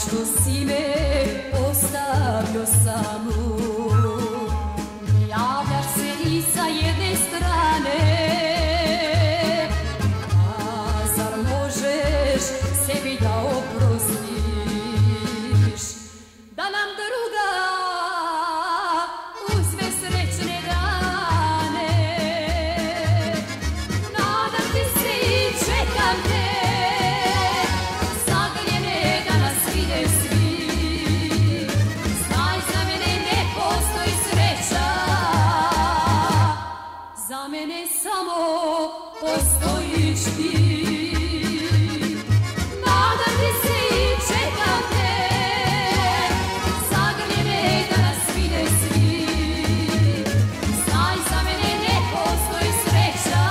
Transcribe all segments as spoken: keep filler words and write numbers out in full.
Zašto si me ostavio samu? Javljaš se i sa jedne strane, a zar možeš sebi da oprostiš? Da nam druga uzme srećne dane. Nadam ti se i čekam te, za mene samo postojiš ti. Nadam ti se i čekam te, zagrlje me da nas vide svi. Znaj, za mene ne postoji sreća,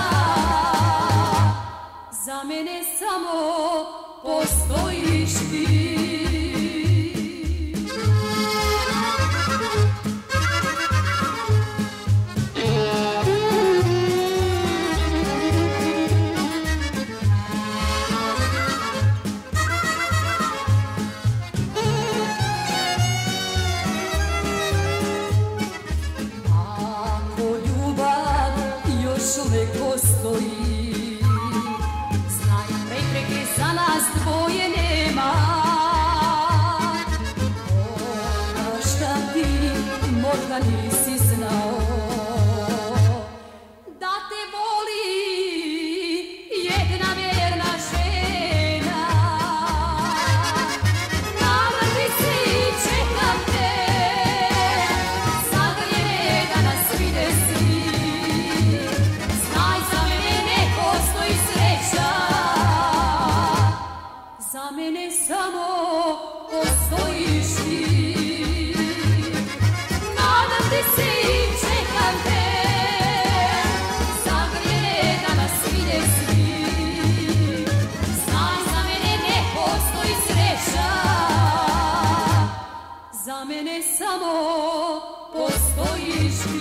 za mene samo postojiš ti. Uvek postoji, znaj, prepreke za nas dvoje nema. Ono šta ti možda nisi znao, da te voli jedna vjerna žena. Nadam ti se i čekam te, zagrlje me da nas vide svi. Za mene samo postojiš ti. Nadam ti se i čekam te, zagrlje me da nas vide svi. Znaj, za mene ne postoji sreća, za mene samo postojiš ti.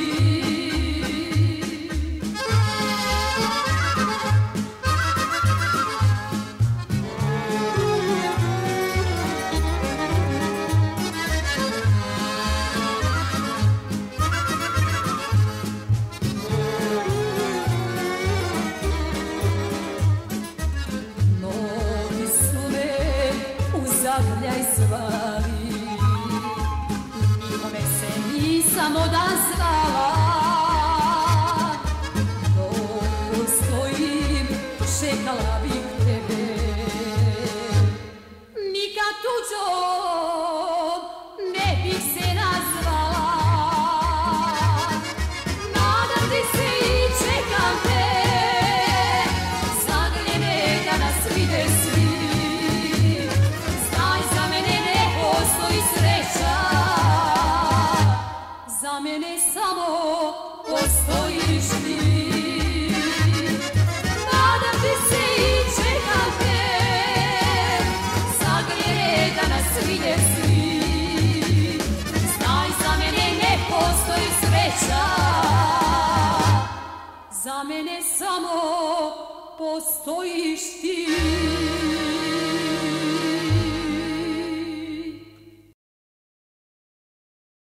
Zagrljaj zvali, nikome se nisam odazvala. Dok stojim, čekala bih tebe, nikad tuđom ne bih se nazvala. Nadam ti se i čekam te, zagrlje me da nas vide svi. Za mene samo postojiš ti. Nadam ti se i čekam te, zagrlje da nas vide svi. Znaj, za mene ne postoji sreća, za mene samo postojiš ti.